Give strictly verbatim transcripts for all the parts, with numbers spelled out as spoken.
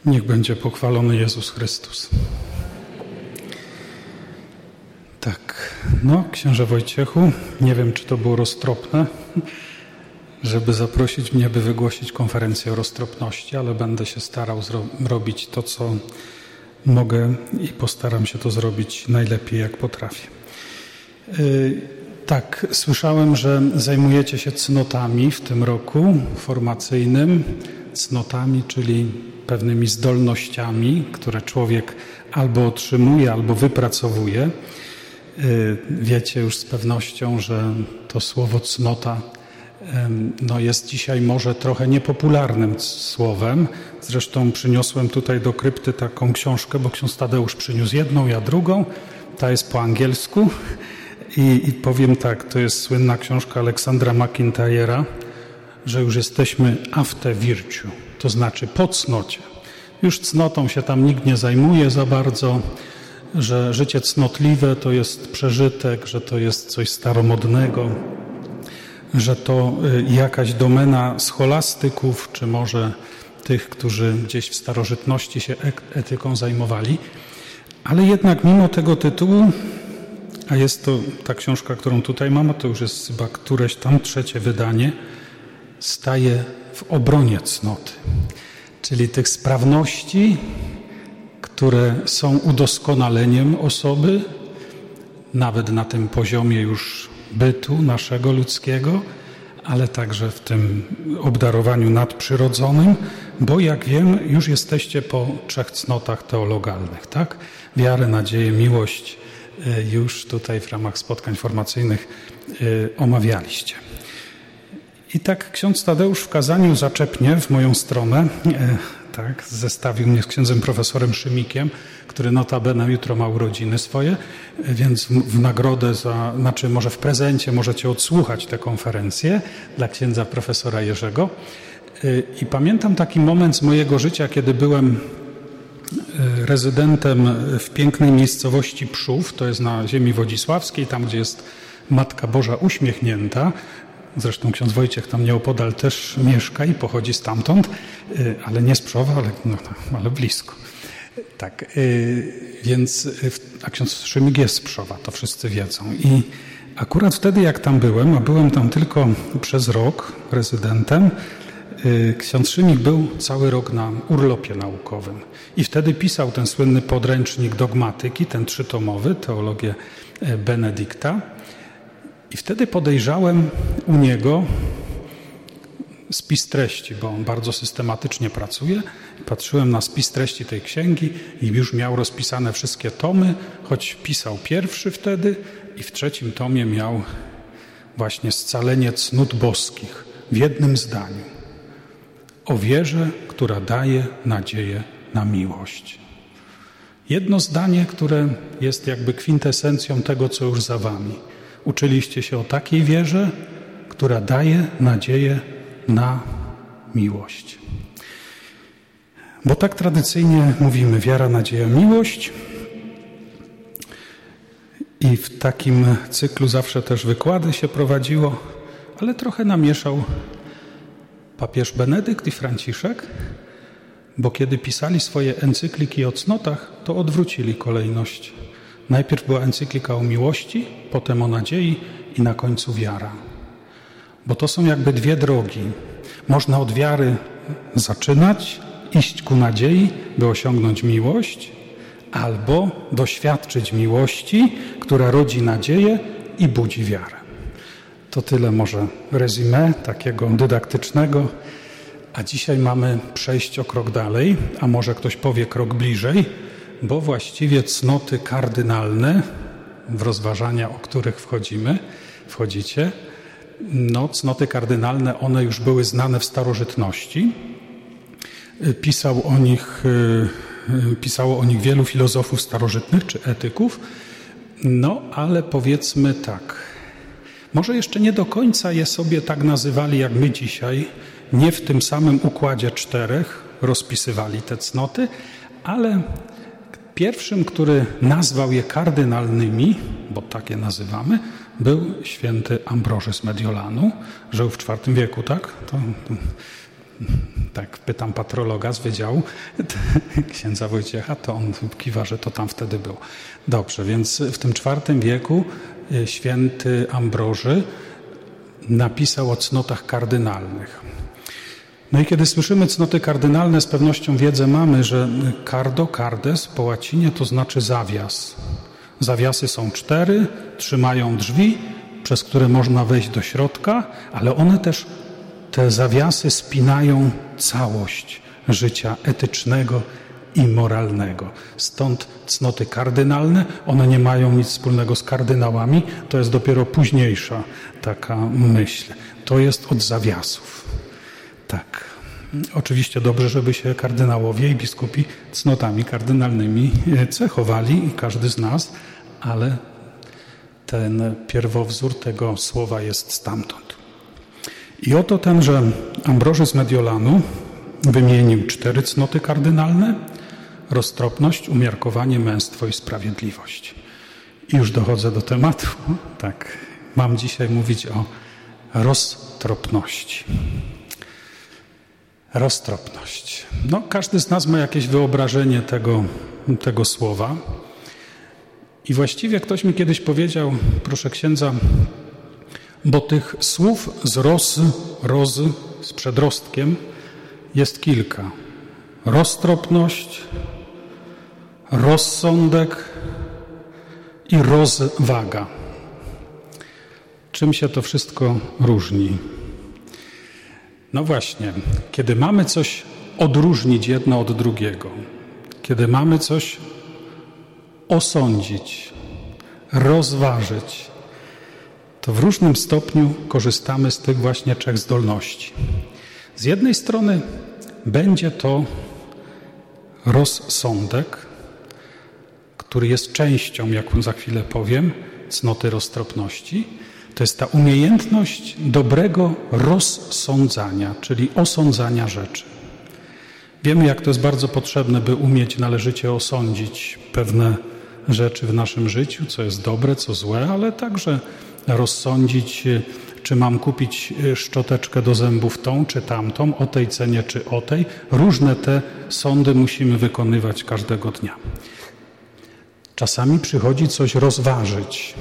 Niech będzie pochwalony Jezus Chrystus. Tak, no księże Wojciechu, nie wiem, czy to było roztropne, żeby zaprosić mnie, by wygłosić konferencję o roztropności, ale będę się starał zro- robić to, co mogę i postaram się to zrobić najlepiej, jak potrafię. Yy, tak, słyszałem, że zajmujecie się cnotami w tym roku formacyjnym. Cnotami, czyli pewnymi zdolnościami, które człowiek albo otrzymuje, albo wypracowuje. Wiecie już z pewnością, że to słowo cnota no jest dzisiaj może trochę niepopularnym słowem. Zresztą przyniosłem tutaj do krypty taką książkę, bo ksiądz Tadeusz przyniósł jedną, ja drugą. Ta jest po angielsku i, i powiem tak, to jest słynna książka Aleksandra McIntyre'a, że już jesteśmy after virtue, to znaczy po cnocie. Już cnotą się tam nikt nie zajmuje za bardzo, że życie cnotliwe to jest przeżytek, że to jest coś staromodnego, że to jakaś domena scholastyków, czy może tych, którzy gdzieś w starożytności się etyką zajmowali. Ale jednak mimo tego tytułu, a jest to ta książka, którą tutaj mam, a to już jest chyba któreś tam trzecie wydanie, staje w obronie cnoty, czyli tych sprawności, które są udoskonaleniem osoby, nawet na tym poziomie już bytu naszego ludzkiego, ale także w tym obdarowaniu nadprzyrodzonym, bo jak wiem, już jesteście po trzech cnotach teologalnych, tak? Wiarę, nadzieję, miłość już tutaj w ramach spotkań formacyjnych omawialiście. I tak ksiądz Tadeusz w kazaniu zaczepnie w moją stronę, e, tak, zestawił mnie z księdzem profesorem Szymikiem, który notabene jutro ma urodziny swoje, e, więc w, w nagrodę za, znaczy może w prezencie możecie odsłuchać tę konferencję dla księdza profesora Jerzego. E, I pamiętam taki moment z mojego życia, kiedy byłem e, rezydentem w pięknej miejscowości Przów, to jest na ziemi wodzisławskiej, tam gdzie jest Matka Boża Uśmiechnięta. Zresztą ksiądz Wojciech tam nieopodal też mieszka i pochodzi stamtąd, ale nie z Przowa, ale, no, ale blisko. Tak, więc, a ksiądz Szymik jest z Przowa, to wszyscy wiedzą. I akurat wtedy, jak tam byłem, a byłem tam tylko przez rok rezydentem, ksiądz Szymik był cały rok na urlopie naukowym. I wtedy pisał ten słynny podręcznik dogmatyki, ten trzytomowy, Teologię Benedykta. I wtedy podejrzałem u niego spis treści, bo on bardzo systematycznie pracuje. Patrzyłem na spis treści tej księgi i już miał rozpisane wszystkie tomy, choć pisał pierwszy wtedy i w trzecim tomie miał właśnie scalenie cnót boskich w jednym zdaniu. O wierze, która daje nadzieję na miłość. Jedno zdanie, które jest jakby kwintesencją tego, co już za wami. Uczyliście się o takiej wierze, która daje nadzieję na miłość. Bo tak tradycyjnie mówimy wiara, nadzieja, miłość. I w takim cyklu zawsze też wykłady się prowadziło, ale trochę namieszał papież Benedykt i Franciszek, bo kiedy pisali swoje encykliki o cnotach, to odwrócili kolejność. Najpierw była encyklika o miłości, potem o nadziei i na końcu wiara. Bo to są jakby dwie drogi. Można od wiary zaczynać, iść ku nadziei, by osiągnąć miłość, albo doświadczyć miłości, która rodzi nadzieję i budzi wiarę. To tyle może rezumé takiego dydaktycznego. A dzisiaj mamy przejść o krok dalej, a może ktoś powie krok bliżej, bo właściwie cnoty kardynalne, w rozważania, o których wchodzimy, wchodzicie, no cnoty kardynalne, one już były znane w starożytności. Pisał o nich, pisało o nich wielu filozofów starożytnych czy etyków, no ale powiedzmy tak, może jeszcze nie do końca je sobie tak nazywali jak my dzisiaj, nie w tym samym układzie czterech rozpisywali te cnoty, ale pierwszym, który nazwał je kardynalnymi, bo tak je nazywamy, był święty Ambroży z Mediolanu, żył w czwartym wieku, tak? To, to Tak pytam patrologa z wydziału księdza Wojciecha, to on kiwa, że to tam wtedy było. Dobrze, więc w tym czwartym wieku święty Ambroży napisał o cnotach kardynalnych. No i kiedy słyszymy cnoty kardynalne, z pewnością wiedzę mamy, że cardo, cardes po łacinie to znaczy zawias. Zawiasy są cztery, trzymają drzwi, przez które można wejść do środka, ale one też, te zawiasy spinają całość życia etycznego i moralnego. Stąd cnoty kardynalne, one nie mają nic wspólnego z kardynałami, to jest dopiero późniejsza taka myśl. To jest od zawiasów. Tak. Oczywiście dobrze, żeby się kardynałowie i biskupi cnotami kardynalnymi cechowali i każdy z nas, ale ten pierwowzór tego słowa jest stamtąd. I oto tenże Ambroży z Mediolanu wymienił cztery cnoty kardynalne: roztropność, umiarkowanie, męstwo i sprawiedliwość. I już dochodzę do tematu. Tak, mam dzisiaj mówić o roztropności. Roztropność. No, każdy z nas ma jakieś wyobrażenie tego, tego słowa. I właściwie ktoś mi kiedyś powiedział, proszę księdza, bo tych słów z roz, roz, z przedrostkiem jest kilka. Roztropność, rozsądek i rozwaga. Czym się to wszystko różni? No właśnie, kiedy mamy coś odróżnić jedno od drugiego, kiedy mamy coś osądzić, rozważyć, to w różnym stopniu korzystamy z tych właśnie trzech zdolności. Z jednej strony będzie to rozsądek, który jest częścią, jak za chwilę powiem, cnoty roztropności. To jest ta umiejętność dobrego rozsądzania, czyli osądzania rzeczy. Wiemy, jak to jest bardzo potrzebne, by umieć należycie osądzić pewne rzeczy w naszym życiu, co jest dobre, co złe, ale także rozsądzić, czy mam kupić szczoteczkę do zębów tą czy tamtą, o tej cenie czy o tej. Różne te sądy musimy wykonywać każdego dnia. Czasami przychodzi coś rozważyć.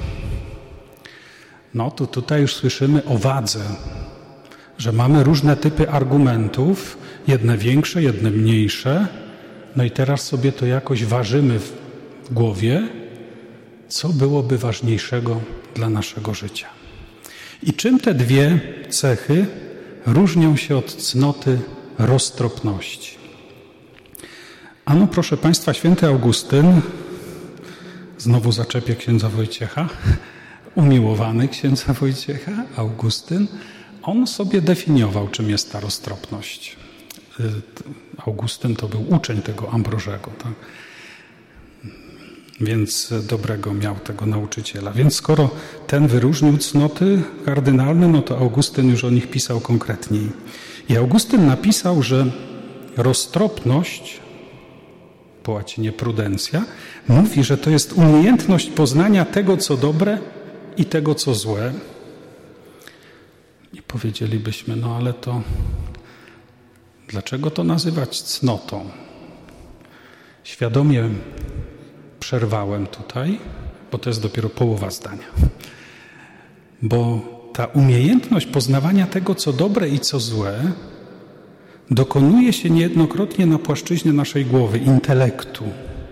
No to tutaj już słyszymy o wadze, że mamy różne typy argumentów, jedne większe, jedne mniejsze. No i teraz sobie to jakoś ważymy w głowie, co byłoby ważniejszego dla naszego życia. I czym te dwie cechy różnią się od cnoty roztropności? Ano, proszę Państwa, święty Augustyn, znowu zaczepię księdza Wojciecha, umiłowany księdza Wojciecha, Augustyn, on sobie definiował, czym jest ta roztropność. Augustyn to był uczeń tego Ambrożego, tak? Więc dobrego miał tego nauczyciela. Więc skoro ten wyróżnił cnoty kardynalne, no to Augustyn już o nich pisał konkretniej. I Augustyn napisał, że roztropność, po łacinie prudencja, mówi, że to jest umiejętność poznania tego, co dobre i tego, co złe. I powiedzielibyśmy, no ale to dlaczego to nazywać cnotą? Świadomie przerwałem tutaj, bo to jest dopiero połowa zdania. Bo ta umiejętność poznawania tego, co dobre i co złe, dokonuje się niejednokrotnie na płaszczyźnie naszej głowy, intelektu.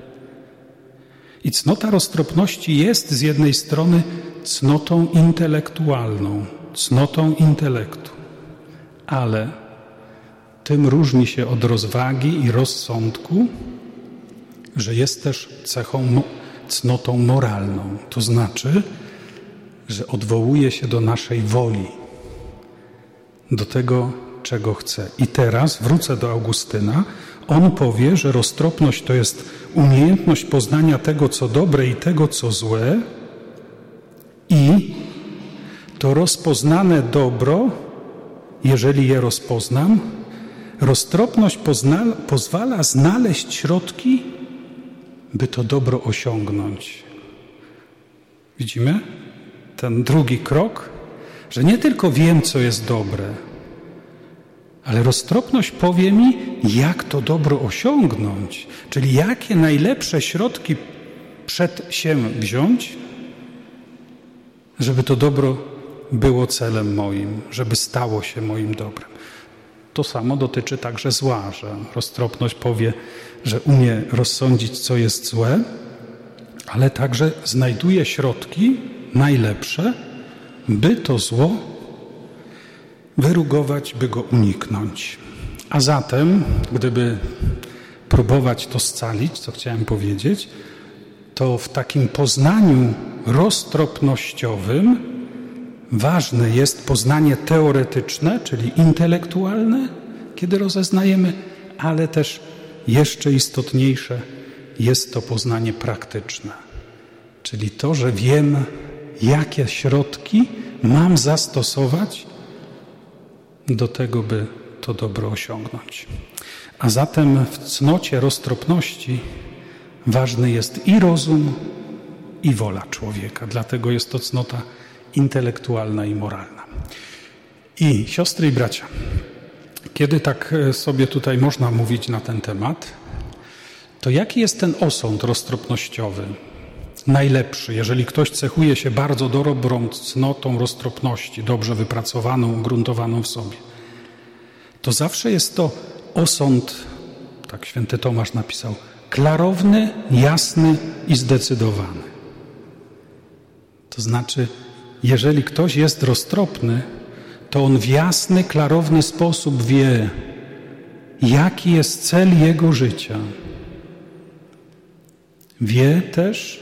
I cnota roztropności jest z jednej strony cnotą intelektualną, cnotą intelektu, ale tym różni się od rozwagi i rozsądku, że jest też cechą, cnotą moralną. To znaczy, że odwołuje się do naszej woli, do tego, czego chce. I teraz wrócę do Augustyna. On powie, że roztropność to jest umiejętność poznania tego, co dobre i tego, co złe, i to rozpoznane dobro, jeżeli je rozpoznam, roztropność pozna, pozwala znaleźć środki, by to dobro osiągnąć. Widzimy ten drugi krok, że nie tylko wiem, co jest dobre, ale roztropność powie mi, jak to dobro osiągnąć, czyli jakie najlepsze środki przed się wziąć, żeby to dobro było celem moim, żeby stało się moim dobrem. To samo dotyczy także zła, że roztropność powie, że umie rozsądzić, co jest złe, ale także znajduje środki najlepsze, by to zło wyrugować, by go uniknąć. A zatem, gdyby próbować to scalić, co chciałem powiedzieć, to w takim poznaniu roztropnościowym ważne jest poznanie teoretyczne, czyli intelektualne, kiedy rozeznajemy, ale też jeszcze istotniejsze jest to poznanie praktyczne, czyli to, że wiem, jakie środki mam zastosować do tego, by to dobro osiągnąć. A zatem w cnocie roztropności ważny jest i rozum, i wola człowieka. Dlatego jest to cnota intelektualna i moralna. I siostry i bracia, kiedy tak sobie tutaj można mówić na ten temat, to jaki jest ten osąd roztropnościowy? Najlepszy, jeżeli ktoś cechuje się bardzo dobrą cnotą roztropności, dobrze wypracowaną, ugruntowaną w sobie, to zawsze jest to osąd, tak święty Tomasz napisał, klarowny, jasny i zdecydowany. To znaczy, jeżeli ktoś jest roztropny, to on w jasny, klarowny sposób wie, jaki jest cel jego życia. Wie też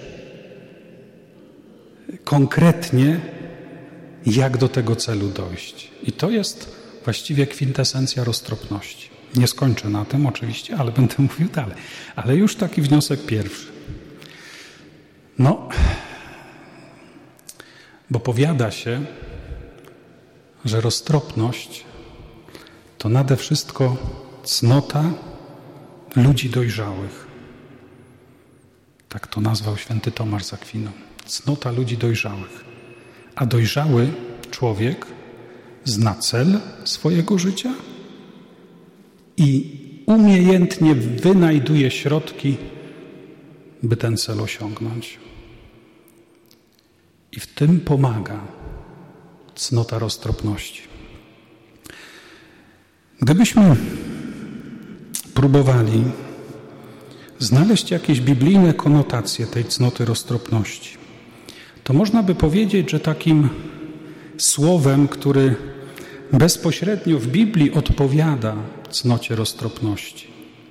konkretnie, jak do tego celu dojść. I to jest właściwie kwintesencja roztropności. Nie skończę na tym oczywiście, ale będę mówił dalej. Ale już taki wniosek pierwszy. No, bo powiada się, że roztropność to nade wszystko cnota ludzi dojrzałych. Tak to nazwał święty Tomasz z Akwinu. Cnota ludzi dojrzałych. A dojrzały człowiek zna cel swojego życia i umiejętnie wynajduje środki, by ten cel osiągnąć. I w tym pomaga cnota roztropności. Gdybyśmy próbowali znaleźć jakieś biblijne konotacje tej cnoty roztropności, to można by powiedzieć, że takim słowem, który bezpośrednio w Biblii odpowiada cnocie roztropności,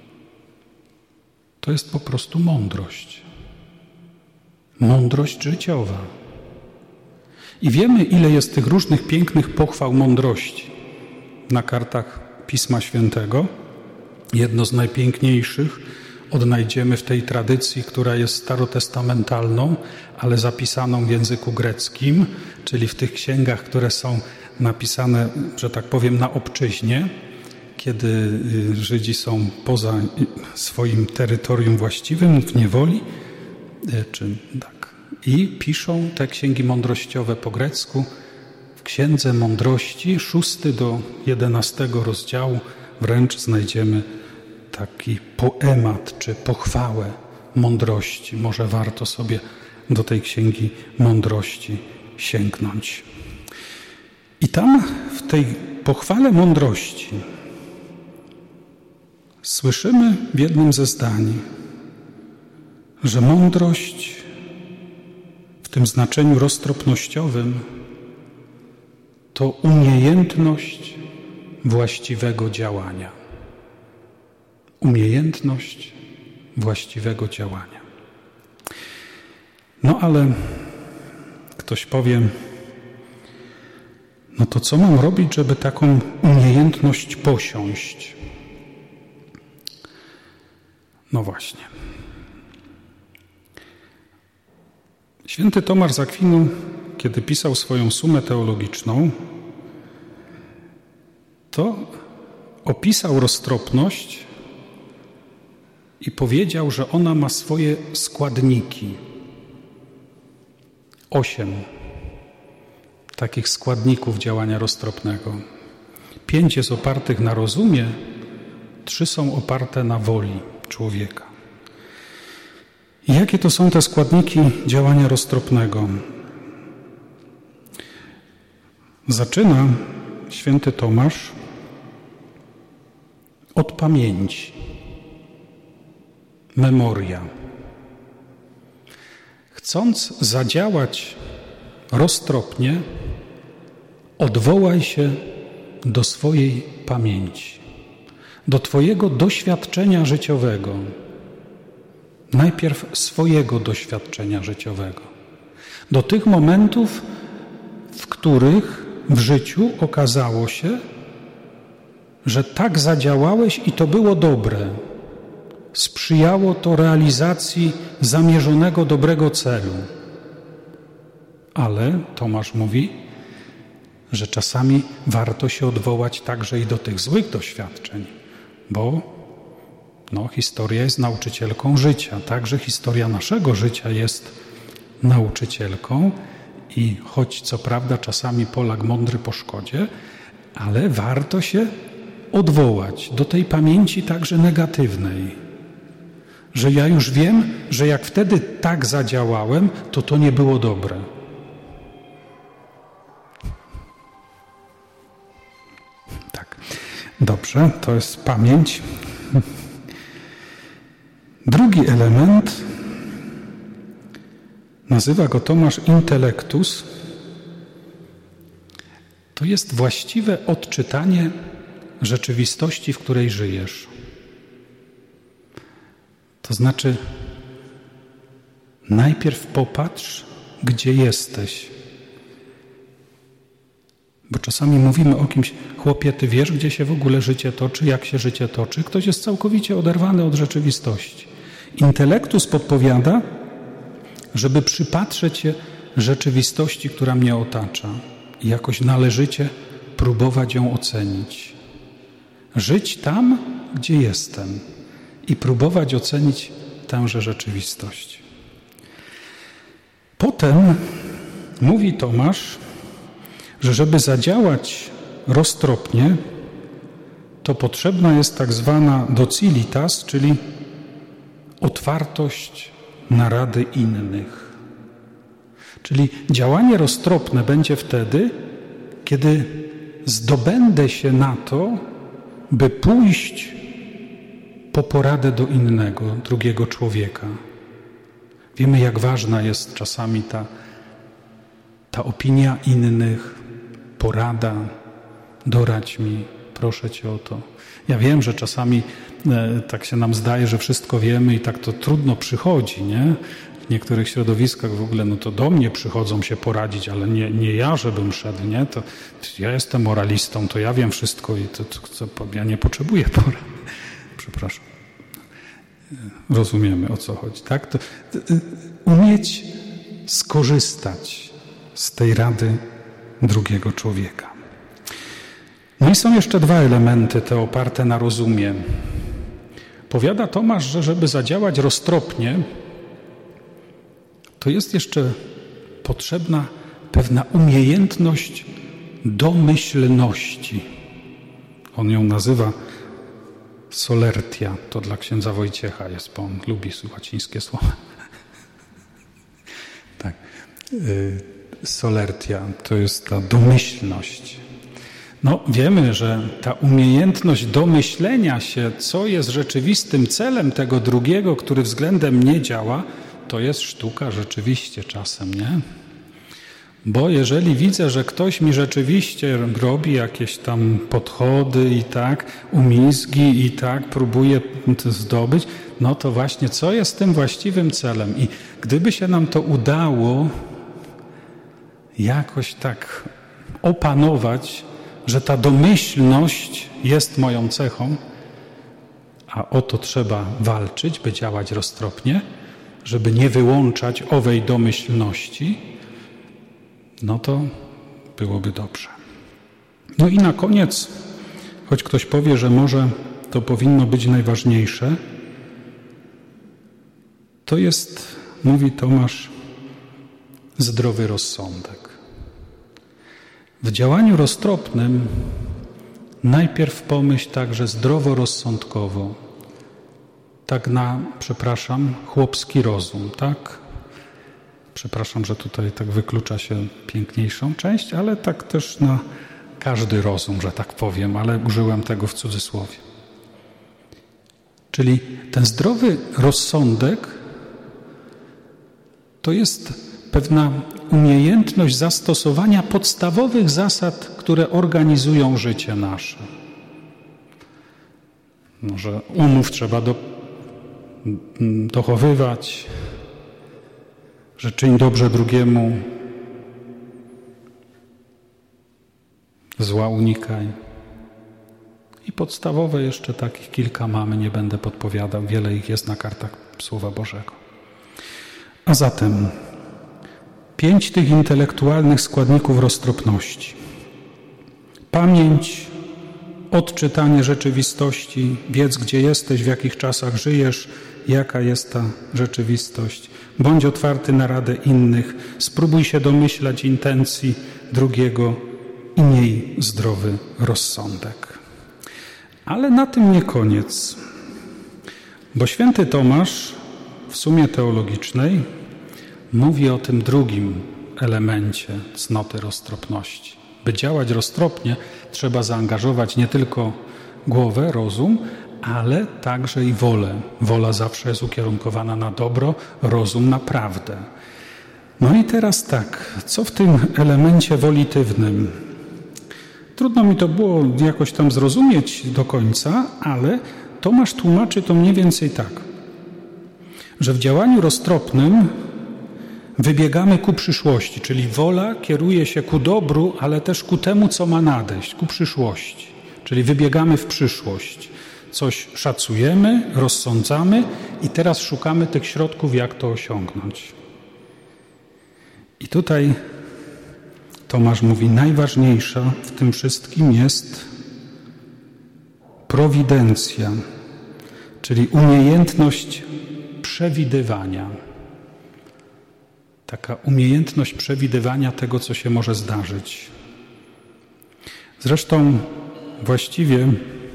to jest po prostu mądrość. Mądrość życiowa. I wiemy, ile jest tych różnych pięknych pochwał mądrości na kartach Pisma Świętego. Jedno z najpiękniejszych odnajdziemy w tej tradycji, która jest starotestamentalną, ale zapisaną w języku greckim, czyli w tych księgach, które są napisane, że tak powiem, na obczyźnie, kiedy Żydzi są poza swoim terytorium właściwym, w niewoli, czy tak. I piszą te księgi mądrościowe po grecku. W Księdze Mądrości, szósty do jedenastego rozdziału, wręcz znajdziemy taki poemat czy pochwałę mądrości. Może warto sobie do tej Księgi Mądrości sięgnąć. I tam w tej pochwale mądrości słyszymy w jednym ze zdań, że mądrość w tym znaczeniu roztropnościowym to umiejętność właściwego działania. Umiejętność właściwego działania. No ale ktoś powie, no to co mam robić, żeby taką umiejętność posiąść? No właśnie. Święty Tomasz z Akwinu, kiedy pisał swoją sumę teologiczną, to opisał roztropność i powiedział, że ona ma swoje składniki. Osiem takich składników działania roztropnego. Pięć jest opartych na rozumie, trzy są oparte na woli człowieka. I jakie to są te składniki działania roztropnego? Zaczyna święty Tomasz od pamięci. Memoria. Chcąc zadziałać roztropnie, odwołaj się do swojej pamięci, do Twojego doświadczenia życiowego. Najpierw swojego doświadczenia życiowego. Do tych momentów, w których w życiu okazało się, że tak zadziałałeś i to było dobre. Sprzyjało to realizacji zamierzonego dobrego celu. Ale Tomasz mówi, że czasami warto się odwołać także i do tych złych doświadczeń, bo no, historia jest nauczycielką życia. Także historia naszego życia jest nauczycielką i choć co prawda czasami Polak mądry po szkodzie, ale warto się odwołać do tej pamięci także negatywnej. Że ja już wiem, że jak wtedy tak zadziałałem, to to nie było dobre. Tak, dobrze, to jest pamięć. Drugi element, nazywa go Tomasz intellectus, to jest właściwe odczytanie rzeczywistości, w której żyjesz. To znaczy, najpierw popatrz, gdzie jesteś. Bo czasami mówimy o kimś, chłopie, ty wiesz, gdzie się w ogóle życie toczy, jak się życie toczy. Ktoś jest całkowicie oderwany od rzeczywistości. Intelektus podpowiada, żeby przypatrzeć się rzeczywistości, która mnie otacza i jakoś należycie próbować ją ocenić. Żyć tam, gdzie jestem i próbować ocenić tęże rzeczywistość. Potem mówi Tomasz, że żeby zadziałać roztropnie, to potrzebna jest tak zwana docilitas, czyli otwartość na rady innych. Czyli działanie roztropne będzie wtedy, kiedy zdobędę się na to, by pójść po poradę do innego, drugiego człowieka. Wiemy, jak ważna jest czasami ta, ta opinia innych, porada, doradź mi, proszę Cię o to. Ja wiem, że czasami e, tak się nam zdaje, że wszystko wiemy i tak to trudno przychodzi, nie? W niektórych środowiskach w ogóle, no to do mnie przychodzą się poradzić, ale nie, nie ja, żebym szedł, nie? To, to ja jestem moralistą, to ja wiem wszystko i to, to, to ja nie potrzebuję porady. Przepraszam. Rozumiemy, o co chodzi, tak? To, to, umieć skorzystać z tej rady drugiego człowieka. No i są jeszcze dwa elementy, te oparte na rozumie. Powiada Tomasz, że żeby zadziałać roztropnie, to jest jeszcze potrzebna pewna umiejętność domyślności. On ją nazywa solertia. To dla księdza Wojciecha jest, bo on lubi łacińskie słowa. Tak. Solertia to jest ta domyślność. No, wiemy, że ta umiejętność domyślenia się, co jest rzeczywistym celem tego drugiego, który względem mnie działa, to jest sztuka rzeczywiście czasem, nie? Bo jeżeli widzę, że ktoś mi rzeczywiście robi jakieś tam podchody i tak, umizgi i tak, próbuje to zdobyć, no to właśnie co jest tym właściwym celem? I gdyby się nam to udało jakoś tak opanować, że ta domyślność jest moją cechą, a o to trzeba walczyć, by działać roztropnie, żeby nie wyłączać owej domyślności, no to byłoby dobrze. No i na koniec, choć ktoś powie, że może to powinno być najważniejsze, to jest, mówi Tomasz, zdrowy rozsądek. W działaniu roztropnym najpierw pomyśl także zdroworozsądkowo. Tak na, przepraszam, chłopski rozum, tak? Przepraszam, że tutaj tak wyklucza się piękniejszą część, ale tak też na każdy rozum, że tak powiem, ale użyłem tego w cudzysłowie. Czyli ten zdrowy rozsądek to jest pewna umiejętność zastosowania podstawowych zasad, które organizują życie nasze. Może umów trzeba do, dochowywać, że czyń dobrze drugiemu, zła unikaj. I podstawowe jeszcze takich kilka mamy, nie będę podpowiadał, wiele ich jest na kartach Słowa Bożego. A zatem pięć tych intelektualnych składników roztropności. Pamięć, odczytanie rzeczywistości, wiedz, gdzie jesteś, w jakich czasach żyjesz, jaka jest ta rzeczywistość. Bądź otwarty na radę innych, spróbuj się domyślać intencji drugiego i miej zdrowy rozsądek. Ale na tym nie koniec, bo święty Tomasz w sumie teologicznej mówi o tym drugim elemencie cnoty roztropności. By działać roztropnie, trzeba zaangażować nie tylko głowę, rozum, ale także i wolę. Wola zawsze jest ukierunkowana na dobro, rozum na prawdę. No i teraz tak, co w tym elemencie wolitywnym? Trudno mi to było jakoś tam zrozumieć do końca, ale Tomasz tłumaczy to mniej więcej tak, że w działaniu roztropnym wybiegamy ku przyszłości, czyli wola kieruje się ku dobru, ale też ku temu, co ma nadejść, ku przyszłości. Czyli wybiegamy w przyszłość. Coś szacujemy, rozsądzamy i teraz szukamy tych środków, jak to osiągnąć. I tutaj Tomasz mówi, najważniejsza w tym wszystkim jest prowidencja, czyli umiejętność przewidywania. Taka umiejętność przewidywania tego, co się może zdarzyć. Zresztą właściwie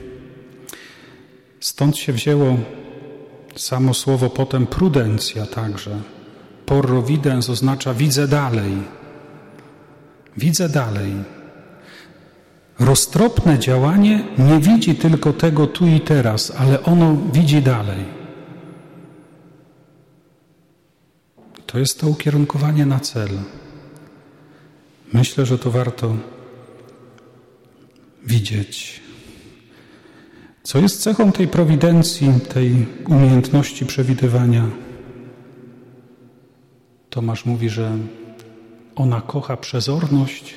stąd się wzięło samo słowo potem prudencja także. Providens oznacza widzę dalej. Widzę dalej. Roztropne działanie nie widzi tylko tego tu i teraz, ale ono widzi dalej. To jest to ukierunkowanie na cel. Myślę, że to warto widzieć. Co jest cechą tej prowidencji, tej umiejętności przewidywania? Tomasz mówi, że ona kocha przezorność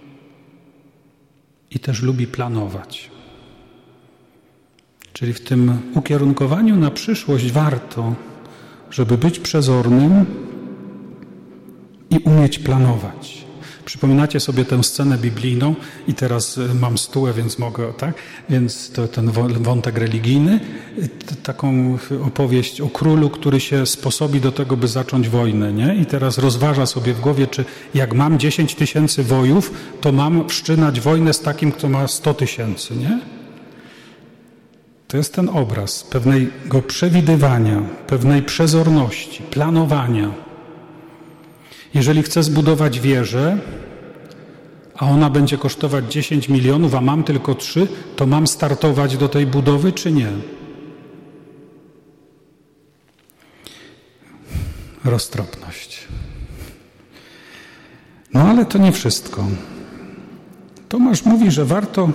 i też lubi planować. Czyli w tym ukierunkowaniu na przyszłość warto, żeby być przezornym i umieć planować. Przypominacie sobie tę scenę biblijną i teraz mam stułę, więc mogę, tak? Więc to ten wątek religijny, taką opowieść o królu, który się sposobi do tego, by zacząć wojnę, nie? I teraz rozważa sobie w głowie, czy jak mam dziesięć tysięcy wojów, to mam wszczynać wojnę z takim, kto ma sto tysięcy, nie? To jest ten obraz pewnego przewidywania, pewnej przezorności, planowania. Jeżeli chcę zbudować wieżę, a ona będzie kosztować dziesięć milionów, a mam tylko trzy, to mam startować do tej budowy, czy nie? Roztropność. No ale to nie wszystko. Tomasz mówi, że warto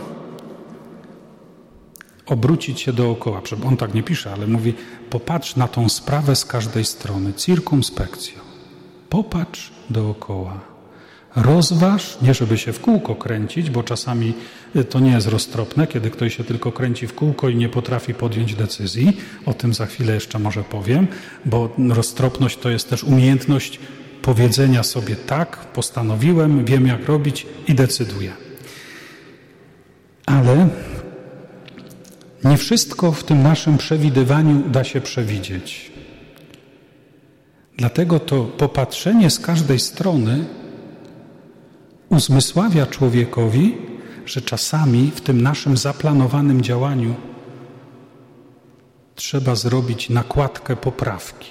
obrócić się dookoła. On tak nie pisze, ale mówi, popatrz na tą sprawę z każdej strony. Circumspectio. Popatrz dookoła. Rozważ, nie żeby się w kółko kręcić, bo czasami to nie jest roztropne, kiedy ktoś się tylko kręci w kółko i nie potrafi podjąć decyzji. O tym za chwilę jeszcze może powiem, bo roztropność to jest też umiejętność powiedzenia sobie tak, postanowiłem, wiem jak robić i decyduję. Ale nie wszystko w tym naszym przewidywaniu da się przewidzieć. Dlatego to popatrzenie z każdej strony uzmysławia człowiekowi, że czasami w tym naszym zaplanowanym działaniu trzeba zrobić nakładkę poprawki.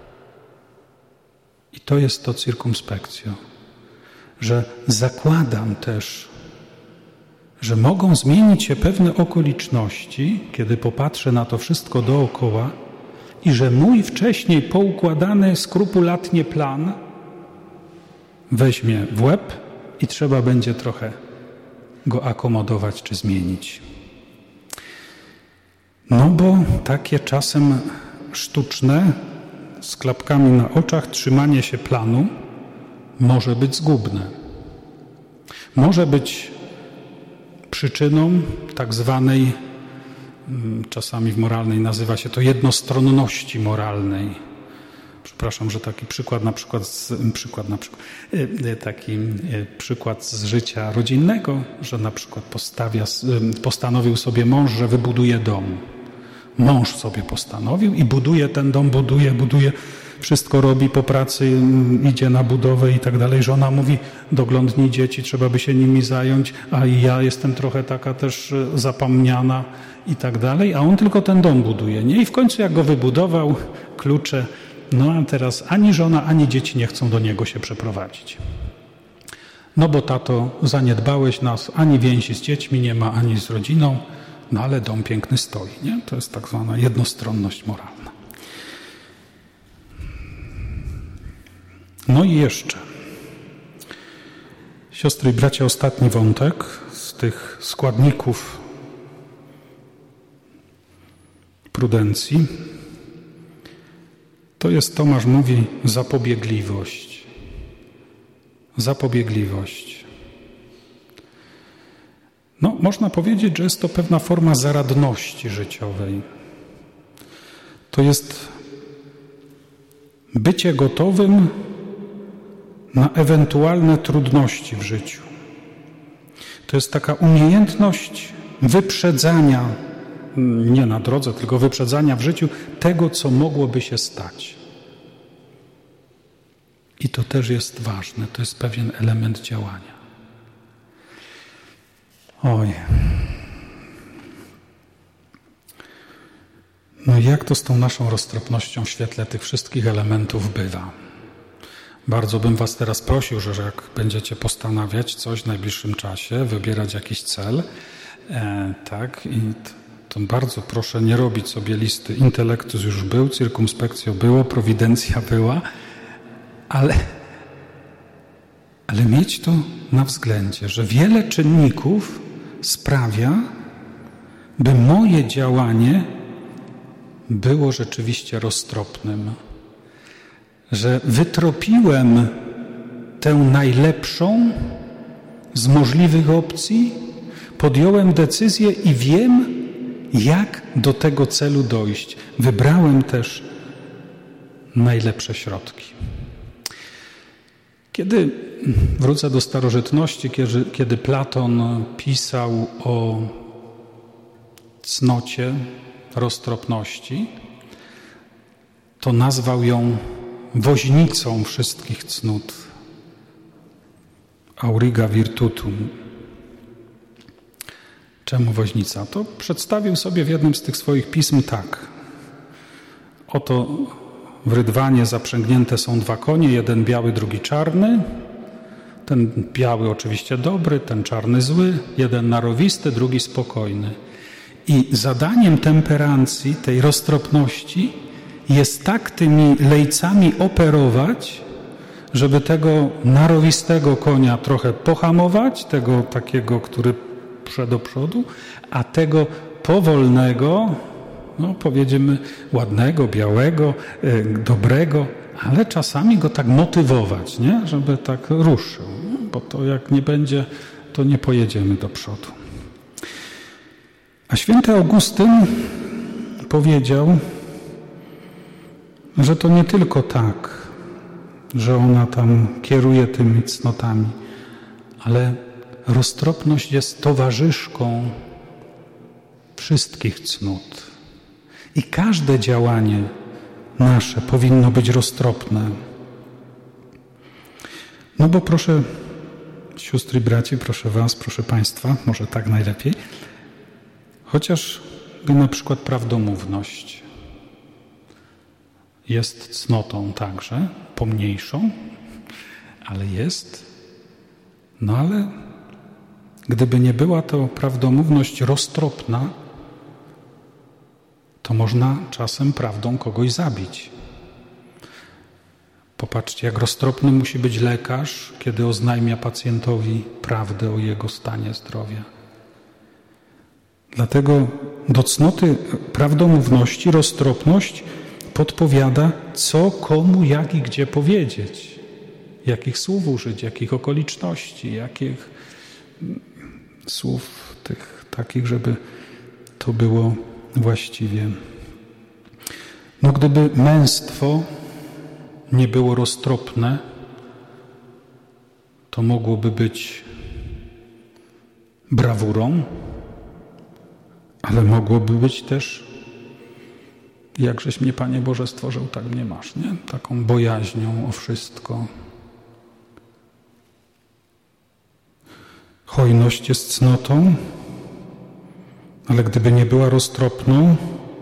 I to jest to circumspectio, że zakładam też, że mogą zmienić się pewne okoliczności, kiedy popatrzę na to wszystko dookoła i że mój wcześniej poukładany skrupulatnie plan weźmie w łeb i trzeba będzie trochę go akomodować czy zmienić. No bo takie czasem sztuczne, z klapkami na oczach, trzymanie się planu może być zgubne. Może być przyczyną tak zwanej, czasami w moralnej nazywa się to jednostronności moralnej. Przepraszam, że taki przykład na przykład, z, przykład na przykład taki przykład z życia rodzinnego, że na przykład postawia, postanowił sobie mąż, że wybuduje dom. Mąż sobie postanowił i buduje ten dom, buduje, buduje, wszystko robi po pracy, idzie na budowę i tak dalej. Żona mówi, doglądnij dzieci, trzeba by się nimi zająć, a i ja jestem trochę taka też zapomniana i tak dalej, a on tylko ten dom buduje, nie? I w końcu jak go wybudował, klucze, no a teraz ani żona, ani dzieci nie chcą do niego się przeprowadzić. No bo tato, zaniedbałeś nas, ani więzi z dziećmi nie ma, ani z rodziną, no ale dom piękny stoi, nie? To jest tak zwana jednostronność moralna. No i jeszcze, siostry i bracia, ostatni wątek z tych składników prudencji, to jest, Tomasz mówi, zapobiegliwość. Zapobiegliwość. No, można powiedzieć, że jest to pewna forma zaradności życiowej. To jest bycie gotowym na ewentualne trudności w życiu. To jest taka umiejętność wyprzedzania, nie na drodze, tylko wyprzedzania w życiu tego, co mogłoby się stać. I to też jest ważne, to jest pewien element działania. Oj. No i jak to z tą naszą roztropnością w świetle tych wszystkich elementów bywa? Bardzo bym was teraz prosił, że jak będziecie postanawiać coś w najbliższym czasie, wybierać jakiś cel, e, tak, i to bardzo proszę nie robić sobie listy. Intellectus już był, circumspectio było, prowidencja była, ale, ale mieć to na względzie, że wiele czynników sprawia, by moje działanie było rzeczywiście roztropnym. Że wytropiłem tę najlepszą z możliwych opcji, podjąłem decyzję i wiem, jak do tego celu dojść. Wybrałem też najlepsze środki. Kiedy wrócę do starożytności, kiedy, kiedy Platon pisał o cnocie, roztropności, to nazwał ją woźnicą wszystkich cnót. Auriga virtutum. Czemu woźnica? To przedstawił sobie w jednym z tych swoich pism tak. Oto w rydwanie zaprzęgnięte są dwa konie, jeden biały, drugi czarny. Ten biały oczywiście dobry, ten czarny zły, jeden narowisty, drugi spokojny. I zadaniem temperancji, tej roztropności jest tak tymi lejcami operować, żeby tego narowistego konia trochę pohamować, tego takiego, który prze do przodu, a tego powolnego, no powiedzmy ładnego, białego, y, dobrego, ale czasami go tak motywować, nie? Żeby tak ruszył, bo to jak nie będzie, to nie pojedziemy do przodu. A święty Augustyn powiedział, że to nie tylko tak, że ona tam kieruje tymi cnotami, ale roztropność jest towarzyszką wszystkich cnót. I każde działanie nasze powinno być roztropne. No bo proszę sióstry i braci, proszę was, proszę państwa, może tak najlepiej, chociaż na przykład prawdomówność jest cnotą także, pomniejszą, ale jest. No ale gdyby nie była to prawdomówność roztropna, to można czasem prawdą kogoś zabić. Popatrzcie, jak roztropny musi być lekarz, kiedy oznajmia pacjentowi prawdę o jego stanie zdrowia. Dlatego do cnoty prawdomówności roztropność podpowiada, co komu, jak i gdzie powiedzieć, jakich słów użyć, jakich okoliczności, jakich słów tych takich, żeby to było właściwie. No gdyby męstwo nie było roztropne, to mogłoby być brawurą, ale mogłoby być też, jakżeś mnie, Panie Boże, stworzył, tak mnie masz, nie? Taką bojaźnią o wszystko. Hojność jest cnotą, ale gdyby nie była roztropną,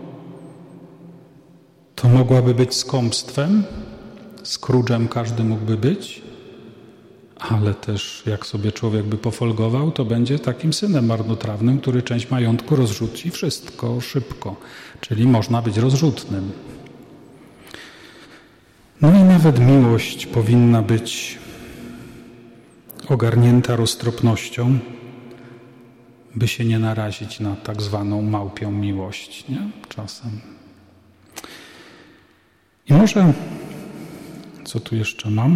to mogłaby być skąpstwem, Scrooge'em każdy mógłby być, ale też jak sobie człowiek by pofolgował, to będzie takim synem marnotrawnym, który część majątku rozrzuci wszystko szybko, czyli można być rozrzutnym. No i nawet miłość powinna być ogarnięta roztropnością, by się nie narazić na tak zwaną małpią miłość, nie? Czasem. I może, co tu jeszcze mam?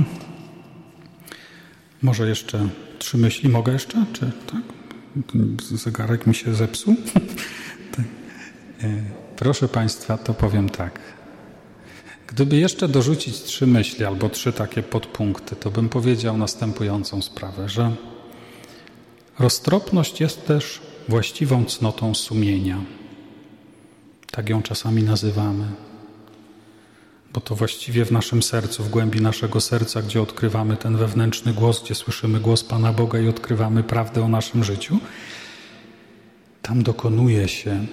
Może jeszcze trzy myśli. Mogę jeszcze? Czy tak? Zegarek mi się zepsuł. Tak. Proszę Państwa, to powiem tak. Gdyby jeszcze dorzucić trzy myśli albo trzy takie podpunkty, to bym powiedział następującą sprawę, że roztropność jest też właściwą cnotą sumienia. Tak ją czasami nazywamy. Bo to właściwie w naszym sercu, w głębi naszego serca, gdzie odkrywamy ten wewnętrzny głos, gdzie słyszymy głos Pana Boga i odkrywamy prawdę o naszym życiu, tam dokonuje się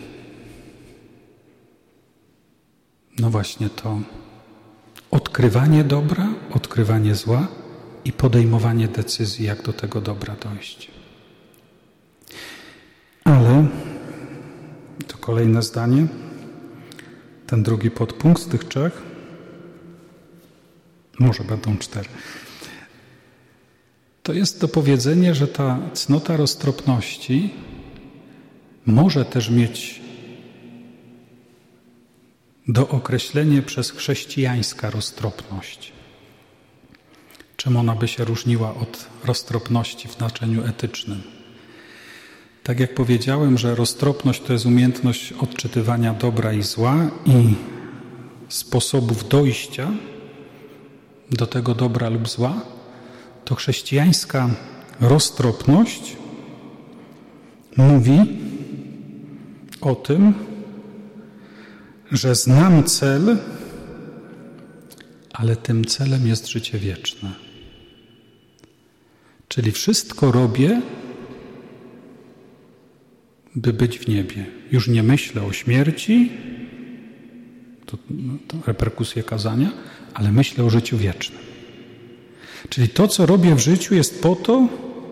no właśnie to odkrywanie dobra, odkrywanie zła i podejmowanie decyzji, jak do tego dobra dojść. Ale to kolejne zdanie, ten drugi podpunkt z tych trzech, może będą cztery. To jest to powiedzenie, że ta cnota roztropności może też mieć dookreślenie przez chrześcijańska roztropność. Czym ona by się różniła od roztropności w znaczeniu etycznym? Tak jak powiedziałem, że roztropność to jest umiejętność odczytywania dobra i zła i sposobów dojścia do tego dobra lub zła, to chrześcijańska roztropność mówi o tym, że znam cel, ale tym celem jest życie wieczne. Czyli wszystko robię, by być w niebie. Już nie myślę o śmierci, to, no, to reperkusje kazania, ale myślę o życiu wiecznym. Czyli to, co robię w życiu, jest po to,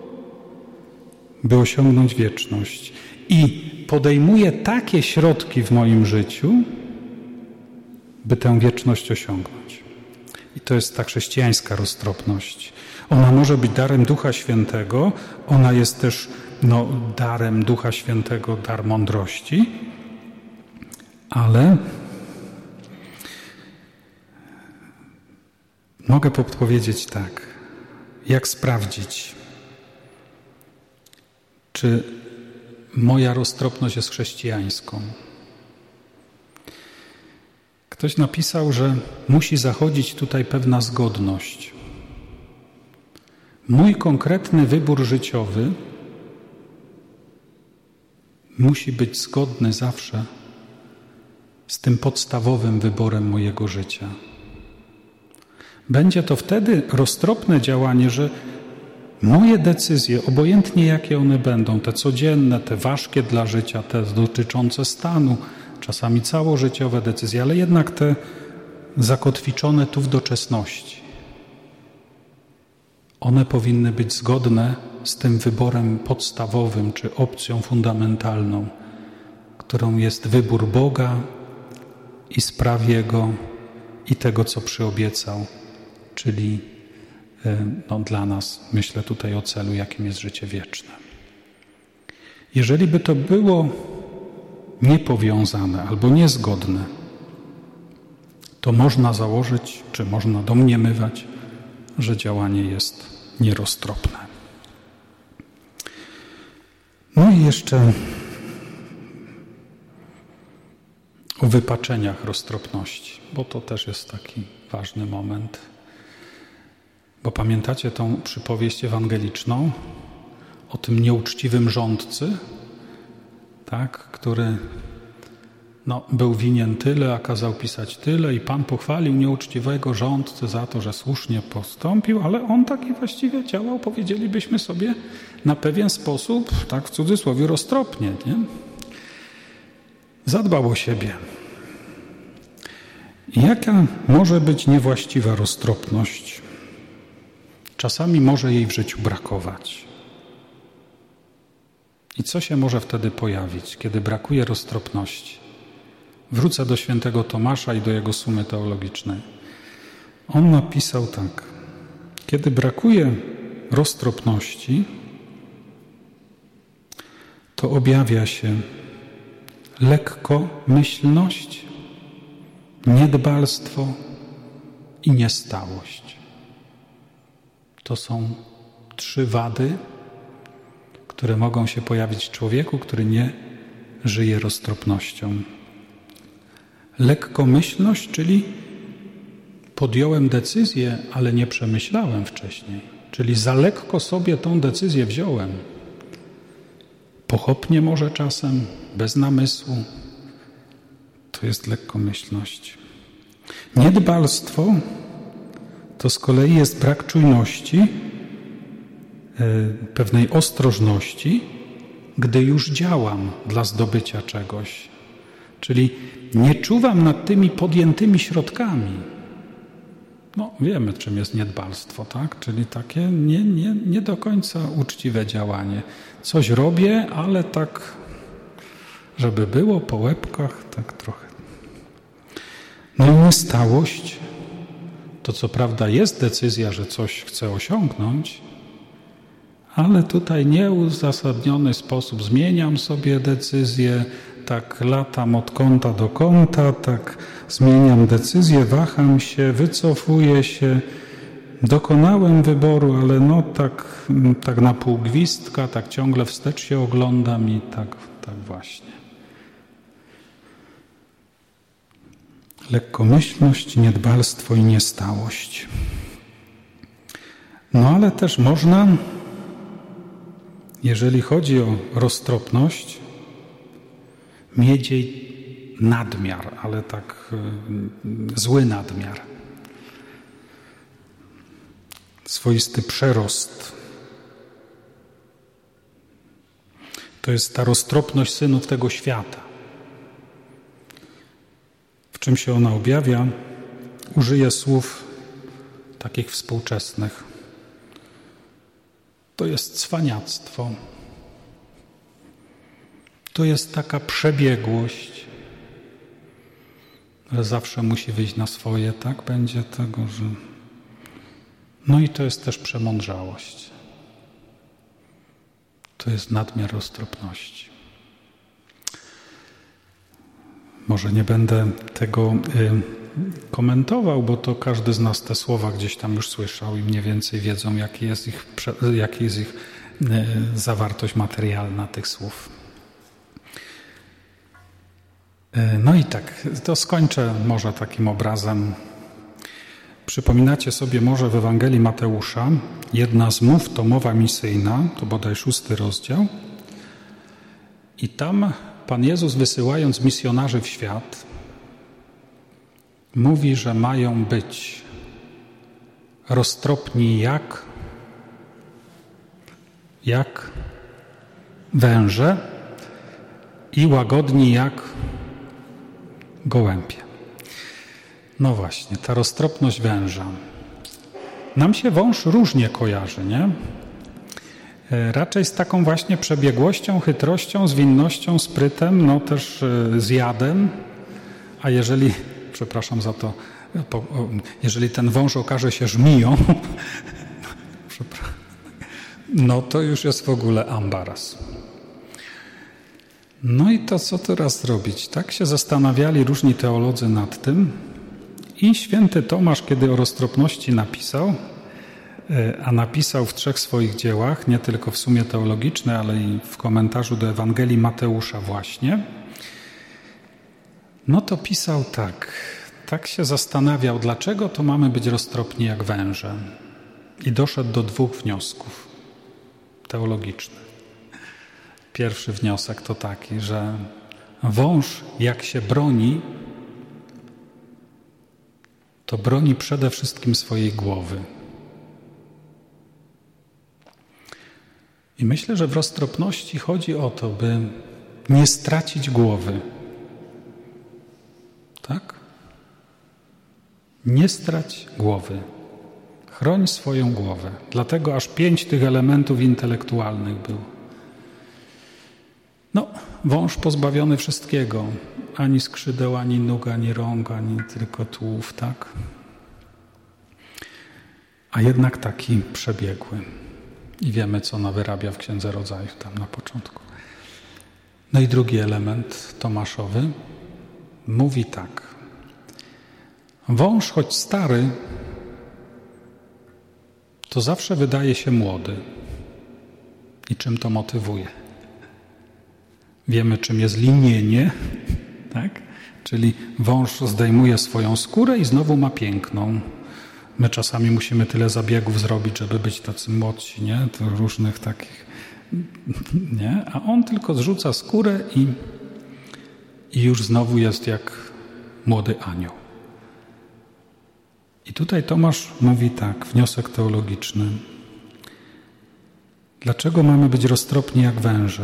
by osiągnąć wieczność. I podejmuję takie środki w moim życiu, by tę wieczność osiągnąć. I to jest ta chrześcijańska roztropność. Ona może być darem Ducha Świętego, ona jest też no, darem Ducha Świętego, dar mądrości, ale mogę podpowiedzieć tak, jak sprawdzić, czy moja roztropność jest chrześcijańską. Ktoś napisał, że musi zachodzić tutaj pewna zgodność. Mój konkretny wybór życiowy musi być zgodny zawsze z tym podstawowym wyborem mojego życia. Będzie to wtedy roztropne działanie, że Moje decyzje, obojętnie jakie one będą, te codzienne, te ważkie dla życia, te dotyczące stanu, czasami całożyciowe decyzje, ale jednak te zakotwiczone tu w doczesności. One powinny być zgodne z tym wyborem podstawowym czy opcją fundamentalną, którą jest wybór Boga i spraw Jego i tego, co przyobiecał, czyli no, dla nas, myślę tutaj o celu, jakim jest życie wieczne. Jeżeli by to było niepowiązane albo niezgodne, to można założyć, czy można domniemywać, że działanie jest nieroztropne. No i jeszcze o wypaczeniach roztropności, bo to też jest taki ważny moment. Bo pamiętacie tą przypowieść ewangeliczną o tym nieuczciwym rządcy, tak, który no, był winien tyle, a kazał pisać tyle i Pan pochwalił nieuczciwego rządcę za to, że słusznie postąpił, ale on taki właściwie działał, powiedzielibyśmy sobie, na pewien sposób, tak w cudzysłowie, roztropnie, nie? Zadbał o siebie. Jaka może być niewłaściwa roztropność? Czasami może jej w życiu brakować. I co się może wtedy pojawić, kiedy brakuje roztropności? Wrócę do świętego Tomasza i do jego sumy teologicznej. On napisał tak. Kiedy brakuje roztropności, to objawia się lekkomyślność, niedbalstwo i niestałość. To są trzy wady, które mogą się pojawić w człowieku, który nie żyje roztropnością. Lekkomyślność, czyli podjąłem decyzję, ale nie przemyślałem wcześniej. Czyli za lekko sobie tą decyzję wziąłem. Pochopnie może czasem, bez namysłu. To jest lekkomyślność. Niedbalstwo to z kolei jest brak czujności, pewnej ostrożności, gdy już działam dla zdobycia czegoś. Czyli nie czuwam nad tymi podjętymi środkami. No, wiemy, czym jest niedbalstwo, tak? Czyli takie nie, nie, nie do końca uczciwe działanie. Coś robię, ale tak, żeby było po łebkach, tak trochę. No i niestałość. To co prawda jest decyzja, że coś chcę osiągnąć, ale tutaj nieuzasadniony sposób zmieniam sobie decyzję, tak latam od kąta do kąta, tak zmieniam decyzję, waham się, wycofuję się, dokonałem wyboru, ale no tak, tak na pół gwizdka, tak ciągle wstecz się oglądam i tak, tak właśnie. Lekkomyślność, niedbalstwo i niestałość. No ale też można, jeżeli chodzi o roztropność, mieć jej nadmiar, ale tak y, zły nadmiar. Swoisty przerost. To jest ta roztropność synów tego świata. W czym się ona objawia? Użyję słów takich współczesnych. To jest cwaniactwo. To jest taka przebiegłość, że zawsze musi wyjść na swoje, tak? Będzie tego, że... No i to jest też przemądrzałość. To jest nadmiar roztropności. Może nie będę tego y, komentował, bo to każdy z nas te słowa gdzieś tam już słyszał i mniej więcej wiedzą, jaki jest ich, jaki jest ich y, zawartość materialna tych słów. Y, no i tak, to skończę może takim obrazem. Przypominacie sobie może w Ewangelii Mateusza, jedna z mów to mowa misyjna, to bodaj szósty rozdział. I tam Pan Jezus, wysyłając misjonarzy w świat, mówi, że mają być roztropni jak jak węże i łagodni jak gołębie. No właśnie, ta roztropność węża. Nam się wąż różnie kojarzy, nie? Raczej z taką właśnie przebiegłością, chytrością, zwinnością, sprytem, no też z jadem. A jeżeli, przepraszam za to, jeżeli ten wąż okaże się żmiją, no to już jest w ogóle ambaras. No i to co teraz zrobić? Tak się zastanawiali różni teolodzy nad tym i święty Tomasz, kiedy o roztropności napisał, a napisał w trzech swoich dziełach, nie tylko w sumie teologiczne, ale i w komentarzu do Ewangelii Mateusza właśnie, no to pisał tak, tak się zastanawiał, dlaczego to mamy być roztropni jak węże. I doszedł do dwóch wniosków teologicznych. Pierwszy wniosek to taki, że wąż jak się broni, to broni przede wszystkim swojej głowy. I myślę, że w roztropności chodzi o to, by nie stracić głowy. Tak? Nie strać głowy. Chroń swoją głowę. Dlatego aż pięć tych elementów intelektualnych było. No, wąż pozbawiony wszystkiego. Ani skrzydeł, ani nóg, ani rąk, ani tylko tułów, tak? A jednak taki przebiegły. I wiemy, co ona wyrabia w Księdze Rodzajów tam na początku. No i drugi element tomaszowy mówi tak. Wąż, choć stary, to zawsze wydaje się młody. I czym to motywuje? Wiemy, czym jest linienie, tak? Czyli wąż zdejmuje swoją skórę i znowu ma piękną. My czasami musimy tyle zabiegów zrobić, żeby być tacy młodsi, nie? To różnych takich, nie? A on tylko zrzuca skórę i, i już znowu jest jak młody anioł. I tutaj Tomasz mówi tak, wniosek teologiczny. Dlaczego mamy być roztropni jak węże?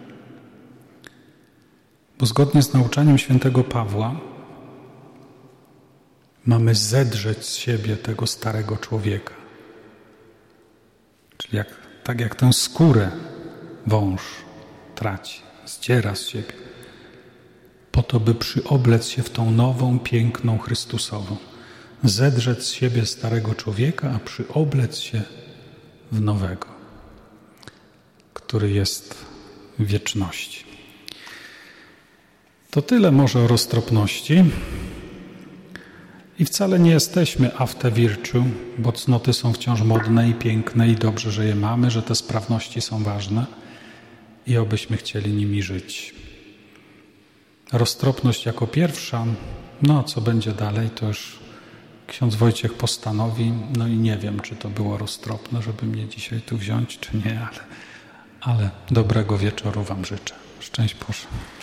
Bo zgodnie z nauczaniem świętego Pawła mamy zedrzeć z siebie tego starego człowieka. Czyli jak, tak jak tę skórę wąż traci, zdziera z siebie, po to, by przyoblec się w tą nową, piękną Chrystusową. Zedrzeć z siebie starego człowieka, a przyoblec się w nowego, który jest w wieczności. To tyle może o roztropności. I wcale nie jesteśmy after virtue, bo cnoty są wciąż modne i piękne i dobrze, że je mamy, że te sprawności są ważne i obyśmy chcieli nimi żyć. Roztropność jako pierwsza, no a co będzie dalej, to już ksiądz Wojciech postanowi, no i nie wiem, czy to było roztropne, żeby mnie dzisiaj tu wziąć, czy nie, ale, ale dobrego wieczoru wam życzę. Szczęść Boże.